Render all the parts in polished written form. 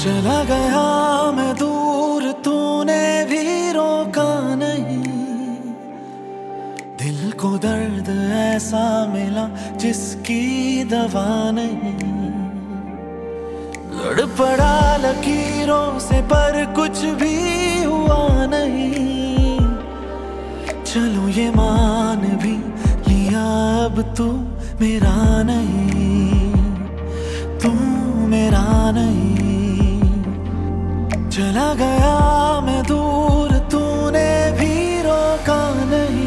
चला गया मैं दूर, तूने भी रोका नहीं। दिल को दर्द ऐसा मिला जिसकी दवा नहीं। लड़ पड़ा लकीरों से पर कुछ भी हुआ नहीं। चलो ये मान भी लिया अब तू मेरा नहीं, तू मेरा नहीं। चला गया मैं दूर, तूने भी रोका नहीं।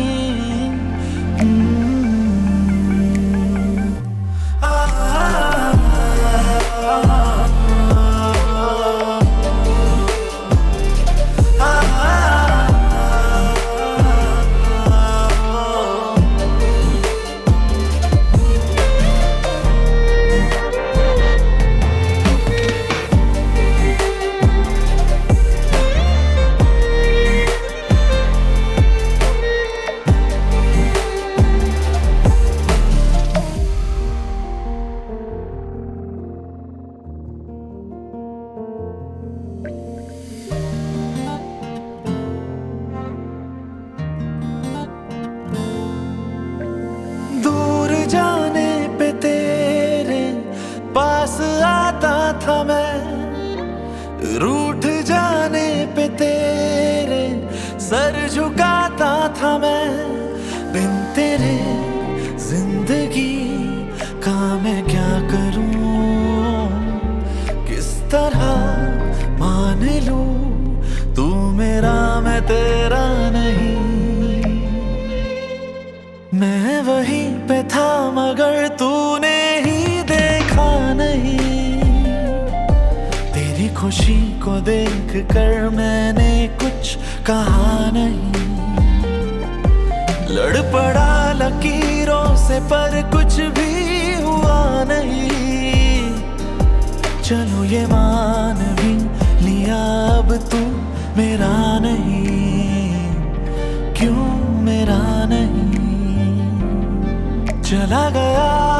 जाने पे तेरे पास आता था मैं, रूठ जाने पे तेरे सर झुकाता था मैं। बिन तेरे जिंदगी का मैं क्या करूं, किस तरह मान लूं तू मेरा मैं तेरा नहीं। मैं वहीं पे था मगर तूने ही देखा नहीं। तेरी खुशी को देख कर मैंने कुछ कहा नहीं। लड़ पड़ा लकीरों से पर कुछ भी हुआ नहीं। चलो ये मान भी लिया अब तू मेरा नहीं, क्यों मेरा नहीं। चला गया